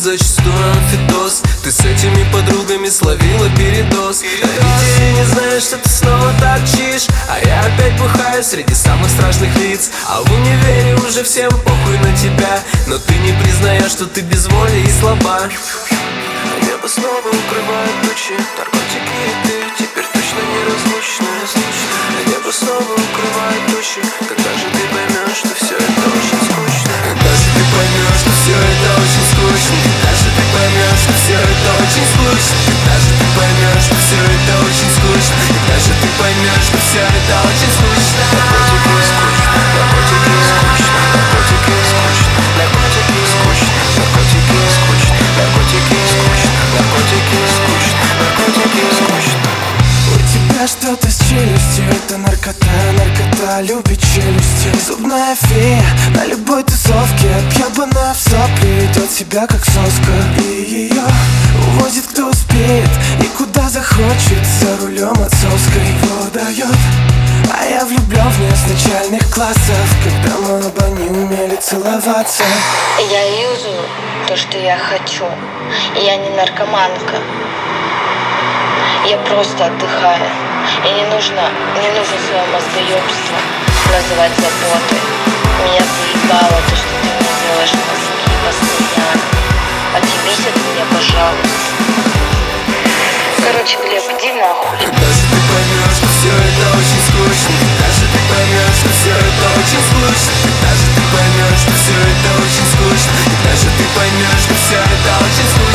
зачастую амфитоз. Ты с этими подругами словила передоз. Родители не знают, что ты снова торчишь, а я опять бухаю среди самых страшных лиц. А в универе уже всем похуй на тебя, но ты не признаешь, что ты без воли и слаба. Небо снова укрывает тучи, наркотики и ты теперь точно неразлучны. Небо снова укрывает тучи. Когда же ты поймешь, что все это очень скучно? Когда же ты поймешь, что все это очень скучно? Когда же ты поймешь, что все это очень скучно? Когда же ты поймешь, что все это очень скучно? Когда же ты поймешь, что все это очень скучно? Наркотики скучно, наркотики скучно, наркотики скучно, наркотики скучно, наркотики скучно, наркотики скучно, наркотики скучно. У тебя что-то с челюстью, это наркота, наркота любит челюстью. Зубная фея на любой тусовке, объебанная в сопли, идет себя как соска. И ее увозит кто успеет и куда захочет, за рулем отцовской его дает. А я влюблен в нее с начальных классов, когда мы оба не умели целоваться. Я юзаю то, что я хочу, и я не наркоманка. Я просто отдыхаю, и не нужно свое мозгоебство называть заботой. Меня заебало то, что ты мне делаешь мозги постоянно. Отъебись от меня, пожалуйста. Короче, Глеб, иди нахуй. Когда же ты поймешь, что все это очень скучно? Когда же ты поймешь, что все это очень скучно? Когда же ты поймешь, что все это очень скучно? Когда же ты поймешь, что все это очень скучно?